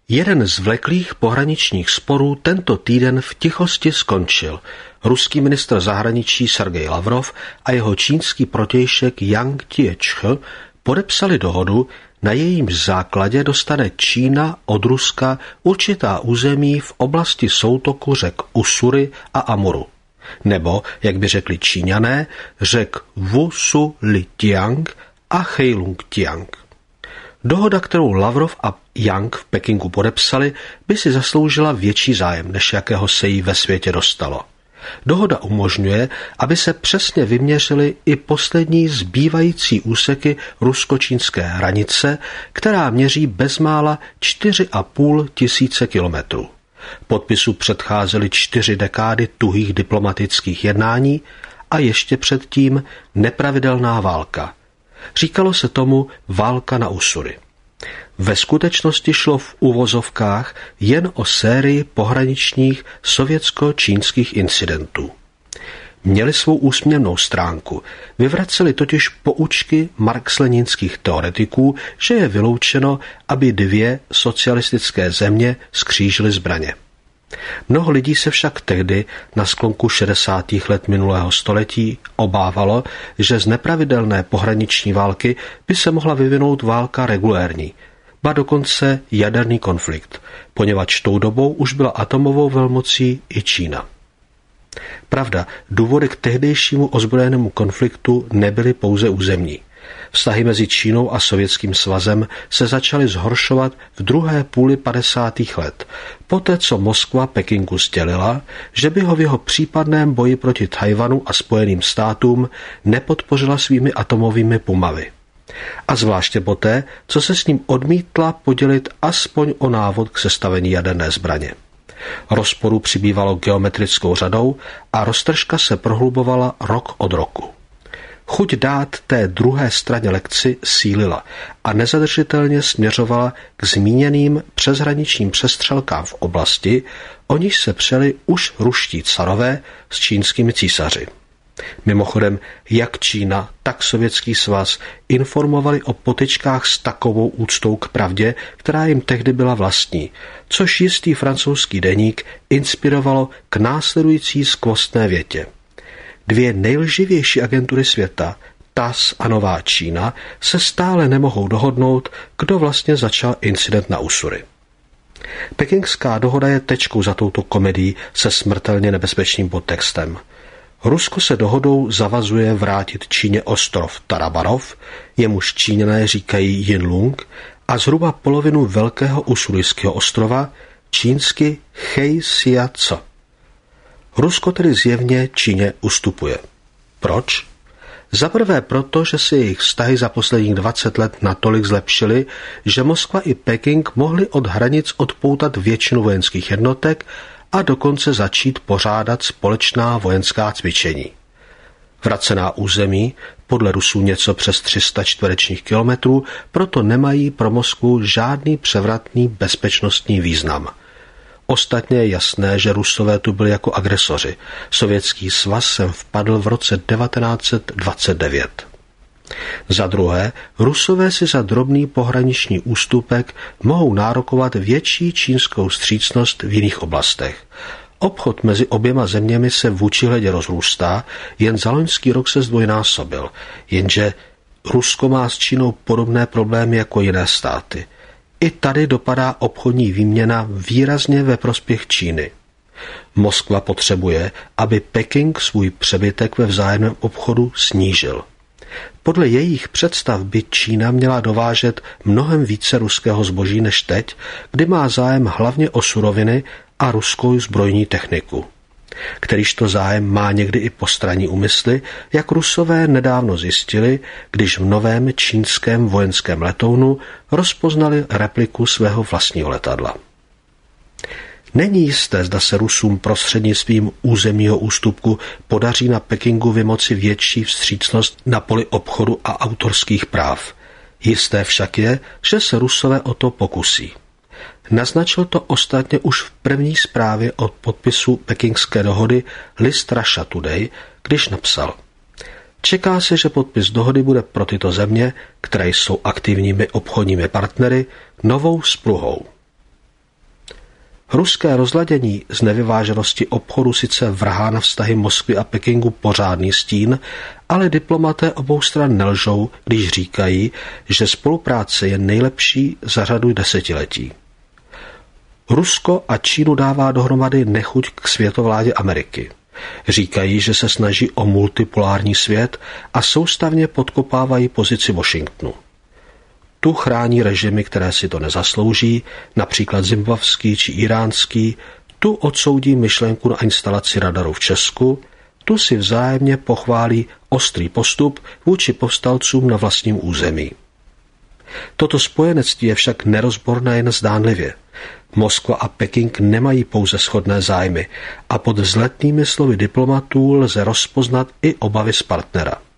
Jeden z vleklých pohraničních sporů tento týden v tichosti skončil. Ruský ministr zahraničí Sergej Lavrov a jeho čínský protějšek Yang Jiechi podepsali dohodu, na jejímž základě dostane Čína od Ruska určitá území v oblasti soutoku řek Ussuri a Amuru. Nebo, jak by řekli Číňané, řek Wusu-li-tiang a Heilung-tiang. Dohoda, kterou Lavrov a Yang v Pekingu podepsali, by si zasloužila větší zájem, než jakého se jí ve světě dostalo. Dohoda umožňuje, aby se přesně vyměřily i poslední zbývající úseky rusko-čínské hranice, která měří bezmála 4,5 tisíce kilometrů. Podpisu předcházely 4 dekády tuhých diplomatických jednání a ještě předtím nepravidelná válka. Říkalo se tomu válka na Ussuri. Ve skutečnosti šlo v uvozovkách jen o sérii pohraničních sovětsko-čínských incidentů. Měli svou úsměvnou stránku, vyvraceli totiž poučky marxleninských teoretiků, že je vyloučeno, aby 2 socialistické země skřížily zbraně. Mnoho lidí se však tehdy, na sklonku 60. let minulého století, obávalo, že z nepravidelné pohraniční války by se mohla vyvinout válka regulérní, ba dokonce jaderný konflikt, poněvadž tou dobou už byla atomovou velmocí i Čína. Pravda, důvody k tehdejšímu ozbrojenému konfliktu nebyly pouze územní. Vztahy mezi Čínou a Sovětským svazem se začaly zhoršovat v druhé půli 50. let, poté co Moskva Pekingu sdělila, že by ho v jeho případném boji proti Tchaj-wanu a Spojeným státům nepodpořila svými atomovými pumavy. A zvláště poté, co se s ním odmítla podělit aspoň o návod k sestavení jaderné zbraně. Rozporů přibývalo geometrickou řadou a roztržka se prohlubovala rok od roku. Chuť dát té druhé straně lekci sílila a nezadržitelně směřovala k zmíněným přeshraničním přestřelkám v oblasti, o níž se přeli už ruští carové s čínskými císaři. Mimochodem, jak Čína, tak Sovětský svaz informovali o potyčkách s takovou úctou k pravdě, která jim tehdy byla vlastní, což jistý francouzský deník inspirovalo k následující skvostné větě. 2 nejlživější agentury světa, TASS a Nová Čína, se stále nemohou dohodnout, kdo vlastně začal incident na Ussuri. Pekingská dohoda je tečkou za touto komedií se smrtelně nebezpečným podtextem. Rusko se dohodou zavazuje vrátit Číně ostrov Tarabarov, jemuž Číňané říkají Jinlung, a zhruba polovinu velkého Ussurijského ostrova, čínsky Chej-Sia-Co. Rusko tedy zjevně Číně ustupuje. Proč? Zaprvé proto, že se jejich vztahy za posledních 20 let natolik zlepšily, že Moskva i Peking mohli od hranic odpoutat většinu vojenských jednotek a dokonce začít pořádat společná vojenská cvičení. Vracená území, podle Rusů něco přes 300 čtverečních kilometrů, proto nemají pro Moskvu žádný převratný bezpečnostní význam. Ostatně je jasné, že Rusové tu byli jako agresoři. Sovětský svaz sem vpadl v roce 1929. Za druhé, Rusové si za drobný pohraniční ústupek mohou nárokovat větší čínskou vstřícnost v jiných oblastech. Obchod mezi oběma zeměmi se vůči hledě rozrůstá, jen za loňský rok se zdvojnásobil, jenže Rusko má s Čínou podobné problémy jako jiné státy. I tady dopadá obchodní výměna výrazně ve prospěch Číny. Moskva potřebuje, aby Peking svůj přebytek ve vzájemném obchodu snížil. Podle jejich představ by Čína měla dovážet mnohem více ruského zboží než teď, kdy má zájem hlavně o suroviny a ruskou zbrojní techniku. Kterýžto zájem má někdy i postranní úmysly, jak Rusové nedávno zjistili, když v novém čínském vojenském letounu rozpoznali repliku svého vlastního letadla. Není jisté, zda se Rusům prostřednictvím územního ústupku podaří na Pekingu vymoci větší vstřícnost na poli obchodu a autorských práv. Jisté však je, že se Rusové o to pokusí. Naznačil to ostatně už v první zprávě od podpisu pekingské dohody list Russia Today, když napsal: čeká se, že podpis dohody bude pro tyto země, které jsou aktivními obchodními partnery, novou spruhou. Ruské rozladění z nevyváženosti obchodu sice vrhá na vztahy Moskvy a Pekingu pořádný stín, ale diplomaté obou stran nelžou, když říkají, že spolupráce je nejlepší za řadu desetiletí. Rusko a Čínu dává dohromady nechuť k světovládě Ameriky. Říkají, že se snaží o multipolární svět a soustavně podkopávají pozici Washingtonu. Tu chrání režimy, které si to nezaslouží, například zimbabský či iránský, tu odsoudí myšlenku na instalaci radaru v Česku, tu si vzájemně pochválí ostrý postup vůči povstalcům na vlastním území. Toto spojenectví je však nerozborné jen zdánlivě. Moskva a Peking nemají pouze shodné zájmy a pod vzletnými slovy diplomatů lze rozpoznat i obavy z partnera.